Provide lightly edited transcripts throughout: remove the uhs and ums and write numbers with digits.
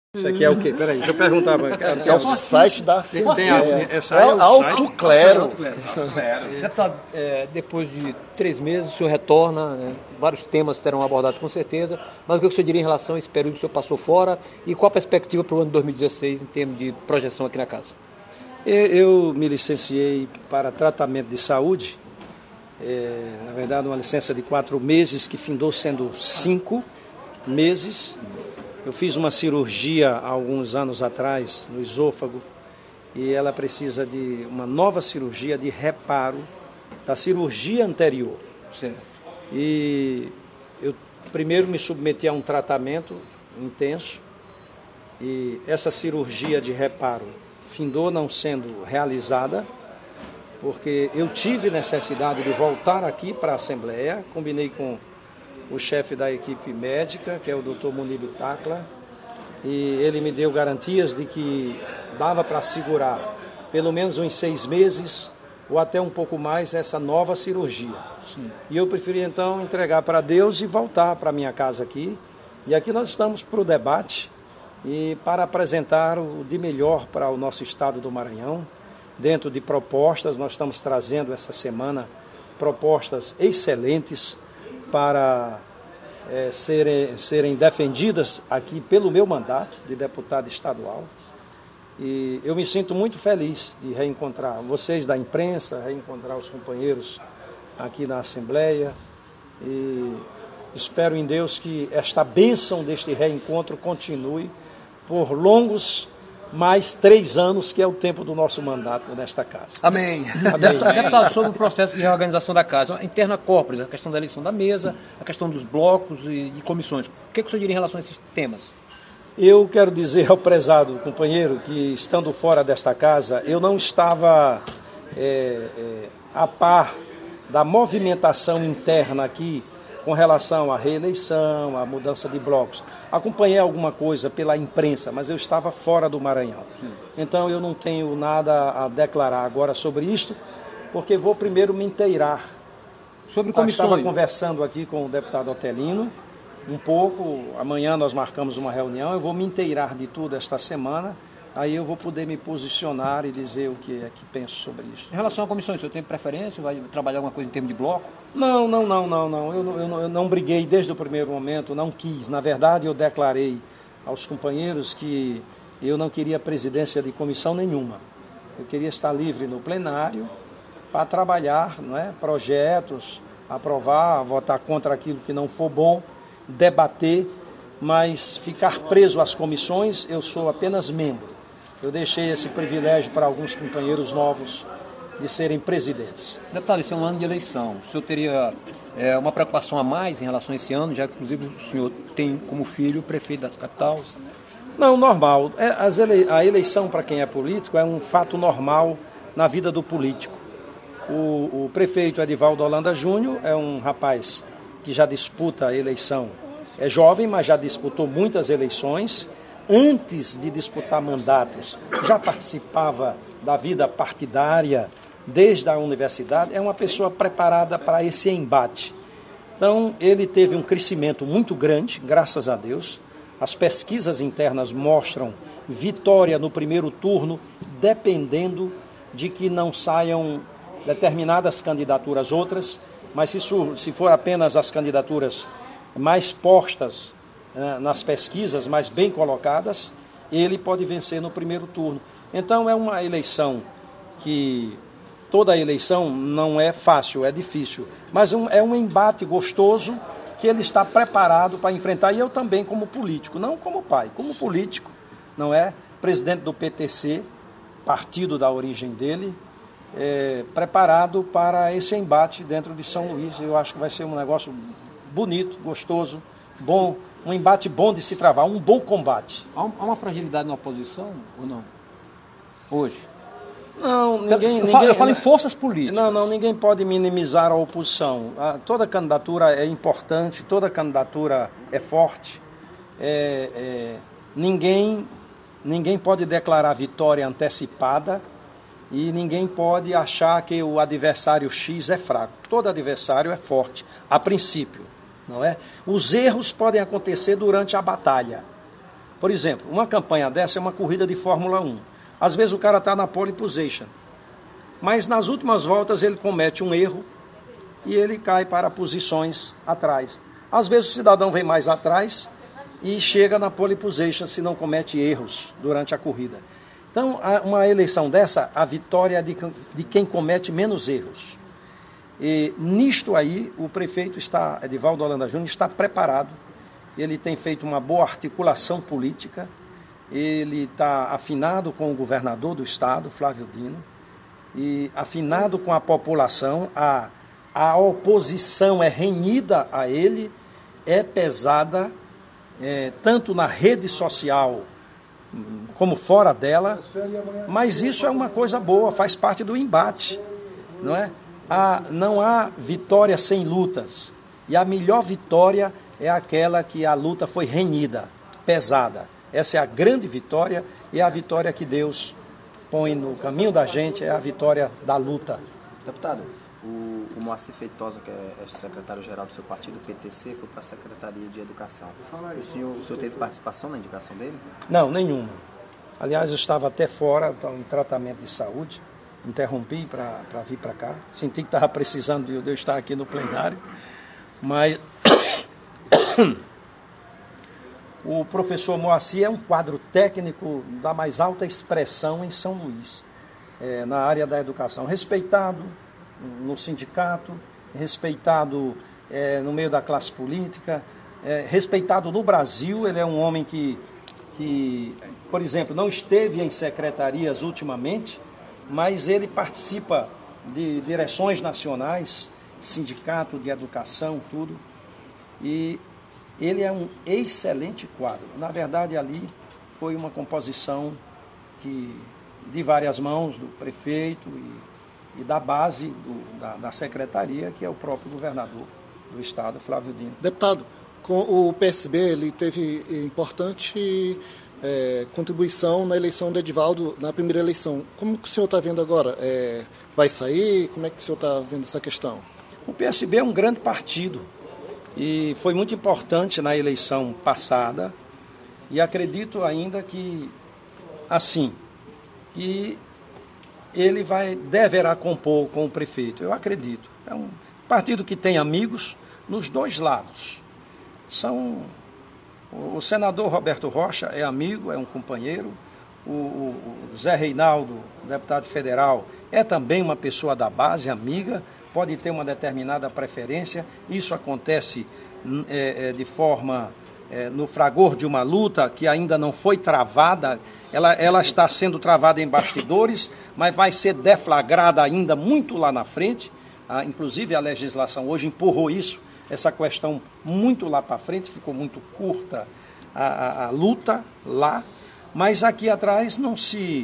Isso aqui é o quê? Peraí, deixa eu perguntar. É o site da Assembleia. É Alto Clero. Deputado, depois de 3 meses o senhor retorna, né? Vários temas serão abordados com certeza, mas o que o senhor diria em relação a esse período que o senhor passou fora e qual a perspectiva para o ano de 2016 em termos de projeção aqui na casa? Eu me licenciei para tratamento de saúde, na verdade uma licença de 4 meses que findou sendo 5 meses. Eu fiz uma cirurgia há alguns anos atrás no esôfago e ela precisa de uma nova cirurgia de reparo da cirurgia anterior. Certo. E eu primeiro me submeti a um tratamento intenso e essa cirurgia de reparo findou não sendo realizada porque eu tive necessidade de voltar aqui para a Assembleia, combinei com o chefe da equipe médica, que é o Dr. Munib Tacla, e ele me deu garantias de que dava para segurar pelo menos uns 6 meses ou até um pouco mais essa nova cirurgia. Sim. E eu preferi então entregar para Deus e voltar para a minha casa aqui. E aqui nós estamos para o debate e para apresentar o de melhor para o nosso estado do Maranhão. Dentro de propostas, nós estamos trazendo essa semana propostas excelentes para serem defendidas aqui pelo meu mandato de deputado estadual. E eu me sinto muito feliz de reencontrar vocês da imprensa, reencontrar os companheiros aqui na Assembleia. E espero em Deus que esta bênção deste reencontro continue por longos mais 3 anos, que é o tempo do nosso mandato nesta casa. Amém. Deputado, sobre o processo de reorganização da casa, a interna corporis, a questão da eleição da mesa, a questão dos blocos e de comissões. O que o senhor diria em relação a esses temas? Eu quero dizer ao prezado companheiro que, estando fora desta casa, eu não estava a par da movimentação interna aqui com relação à reeleição, à mudança de blocos. Acompanhei alguma coisa pela imprensa, mas eu estava fora do Maranhão. Então eu não tenho nada a declarar agora sobre isto, porque vou primeiro me inteirar. Sobre comissões. Estava conversando aqui com o deputado Otelino um pouco, amanhã nós marcamos uma reunião, eu vou me inteirar de tudo esta semana, aí eu vou poder me posicionar e dizer o que é que penso sobre isso. Em relação a comissões, o senhor tem preferência? Vai trabalhar alguma coisa em termos de bloco? Não. Eu não briguei desde o primeiro momento, não quis. Na verdade, eu declarei aos companheiros que eu não queria presidência de comissão nenhuma. Eu queria estar livre no plenário para trabalhar, projetos, aprovar, votar contra aquilo que não for bom, debater, mas ficar preso às comissões, eu sou apenas membro. Eu deixei esse privilégio para alguns companheiros novos de serem presidentes. Deputado, esse é um ano de eleição. O senhor teria uma preocupação a mais em relação a esse ano, já que inclusive o senhor tem como filho o prefeito da capital? Não, normal. A eleição para quem é político é um fato normal na vida do político. O prefeito Edivaldo Holanda Júnior é um rapaz que já disputa a eleição. É jovem, mas já disputou muitas eleições. Antes de disputar mandatos, já participava da vida partidária desde a universidade. É uma pessoa preparada para esse embate. Então, ele teve um crescimento muito grande, graças a Deus. As pesquisas internas mostram vitória no primeiro turno, dependendo de que não saiam determinadas candidaturas outras, mas se for apenas as candidaturas mais postas nas pesquisas, mais bem colocadas, ele pode vencer no primeiro turno. Então é uma eleição que toda eleição não é fácil, é difícil, mas é um embate gostoso que ele está preparado para enfrentar, e eu também como político, não como pai, como político, não é? Presidente do PTC, partido da origem dele, preparado para esse embate dentro de São Luís. Eu acho que vai ser um negócio bonito, gostoso, bom, um embate bom de se travar, um bom combate. Há uma fragilidade na oposição ou não? Hoje? Não, ninguém... Eu falo em forças políticas. Não, ninguém pode minimizar a oposição. Toda candidatura é importante, toda candidatura é forte. Ninguém pode declarar vitória antecipada e ninguém pode achar que o adversário X é fraco. Todo adversário é forte, a princípio. Não é? Os erros podem acontecer durante a batalha, Por exemplo, uma campanha dessa é uma corrida de Fórmula 1. Às vezes o cara está na pole position, mas nas últimas voltas ele comete um erro e ele cai para posições atrás. Às vezes o cidadão vem mais atrás e chega na pole position se não comete erros durante a corrida. Então, uma eleição dessa, a vitória é de quem comete menos erros. E nisto aí, o prefeito Edivaldo Holanda Júnior, está preparado. Ele tem feito uma boa articulação política. Ele está afinado com o governador do estado, Flávio Dino, e afinado com a população. A oposição é renhida a ele, é pesada, tanto na rede social como fora dela, mas isso é uma coisa boa, faz parte do embate, não é? Não há vitória sem lutas, e a melhor vitória é aquela que a luta foi renhida, pesada. Essa é a grande vitória, e é a vitória que Deus põe no caminho da gente, é a vitória da luta. Deputado, o Moacir Feitosa, que é secretário-geral do seu partido, o PTC, foi para a Secretaria de Educação. O senhor teve participação na indicação dele? Não, nenhuma. Aliás, eu estava até fora, em tratamento de saúde, interrompi para vir para cá. Senti que estava precisando de eu estar aqui no plenário, mas o professor Moacir é um quadro técnico da mais alta expressão em São Luís, na área da educação, respeitado no sindicato, respeitado no meio da classe política, respeitado no Brasil. Ele é um homem que, por exemplo, não esteve em secretarias ultimamente, mas ele participa de direções nacionais, sindicato de educação, tudo, e ele é um excelente quadro. Na verdade, ali foi uma composição de várias mãos, do prefeito e da base da secretaria, que é o próprio governador do estado, Flávio Dino. Deputado, com o PSB ele teve importante contribuição na eleição do Edivaldo, na primeira eleição. Como que o senhor está vendo agora? Vai sair? Como é que o senhor está vendo essa questão? O PSB é um grande partido e foi muito importante na eleição passada, e acredito ainda que, assim, que ele deverá compor com o prefeito. Eu acredito. É um partido que tem amigos nos dois lados. O senador Roberto Rocha é amigo, é um companheiro. O Zé Reinaldo, deputado federal, é também uma pessoa da base, amiga, pode ter uma determinada preferência. Isso acontece de forma, no fragor de uma luta que ainda não foi travada. Ela está sendo travada em bastidores, mas vai ser deflagrada ainda muito lá na frente. Inclusive a legislação hoje empurrou essa questão muito lá para frente, ficou muito curta a luta lá, mas aqui atrás não se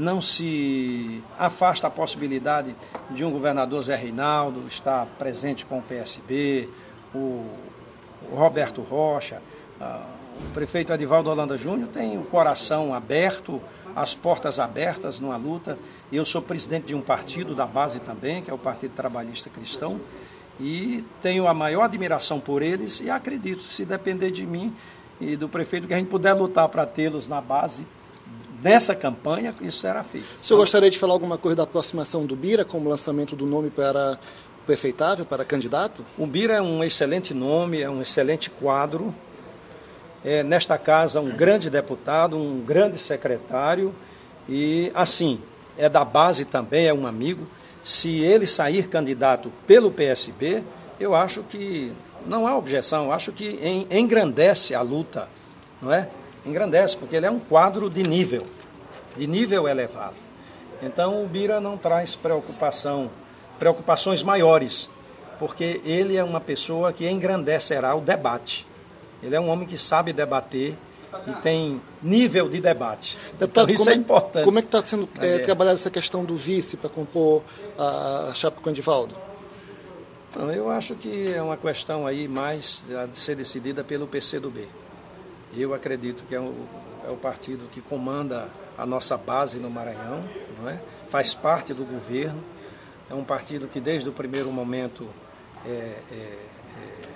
afasta a possibilidade de um governador Zé Reinaldo estar presente com o PSB, o Roberto Rocha. O prefeito Edivaldo Holanda Júnior tem o coração aberto, as portas abertas numa luta. Eu sou presidente de um partido da base também, que é o Partido Trabalhista Cristão, e tenho a maior admiração por eles e acredito, se depender de mim e do prefeito, que a gente puder lutar para tê-los na base nessa campanha, isso será feito. O senhor gostaria de falar alguma coisa da aproximação do Bira com o lançamento do nome para prefeitável, para candidato? O Bira é um excelente nome, é um excelente quadro. Nesta casa, um grande deputado, um grande secretário, e assim, é da base também, é um amigo. Se ele sair candidato pelo PSB, eu acho que não há objeção, eu acho que engrandece a luta, não é? Engrandece, porque ele é um quadro de nível elevado. Então o Bira não traz preocupações maiores, porque ele é uma pessoa que engrandecerá o debate. Ele é um homem que sabe debater e tem nível de debate. Deputado, então, isso é importante. Como é que está sendo trabalhada essa questão do vice para compor a chapa com o Edivaldo? Então, eu acho que é uma questão aí mais de ser decidida pelo PCdoB. Eu acredito que é o partido que comanda a nossa base no Maranhão, não é? Faz parte do governo, é um partido que desde o primeiro momento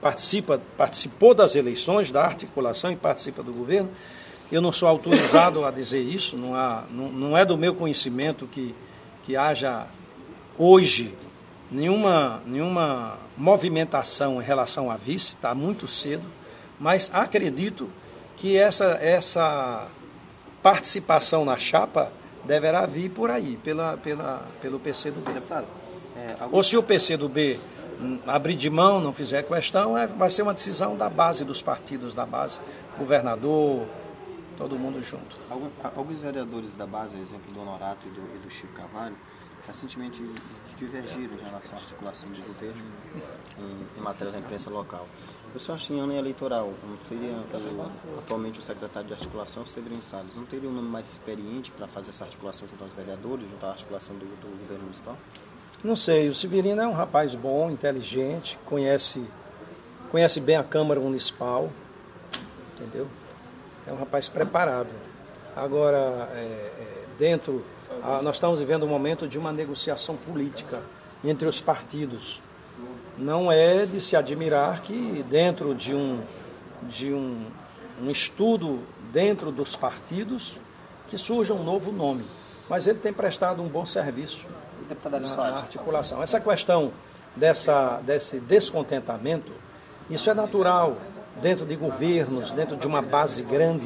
participou das eleições, da articulação e participa do governo. Eu não sou autorizado a dizer isso, não é do meu conhecimento que haja hoje nenhuma movimentação em relação a vice, está muito cedo, mas acredito que essa participação na chapa deverá vir por aí, pelo PCdoB. Deputado, Ou se o PCdoB abrir de mão, não fizer questão, vai ser uma decisão da base, dos partidos da base, governador, todo mundo junto. Alguns vereadores da base, exemplo do Honorato e do Chico Carvalho, recentemente divergiram em relação à articulação do governo em matéria da imprensa local. O senhor acha que em ano eleitoral, não teria atualmente o secretário de articulação, Severino Salles, não teria um nome mais experiente para fazer essa articulação junto aos vereadores, junto à articulação do governo municipal? Não sei, o Severino é um rapaz bom, inteligente, conhece bem a Câmara Municipal, entendeu? É um rapaz preparado. Agora, nós estamos vivendo um momento de uma negociação política entre os partidos. Não é de se admirar que dentro de um estudo dentro dos partidos que surja um novo nome. Mas ele tem prestado um bom serviço na articulação. Essa questão desse descontentamento, isso é natural dentro de governos, dentro de uma base grande,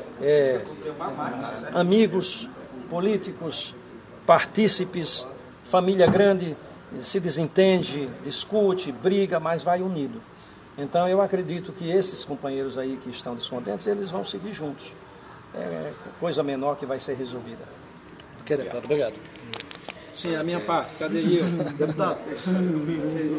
amigos, políticos, partícipes, família grande, se desentende, discute, briga, mas vai unido. Então eu acredito que esses companheiros aí que estão descontentes, eles vão seguir juntos. É coisa menor que vai ser resolvida. Ok, deputado, obrigado. Sim, a minha parte. Cadê eu? Deputado.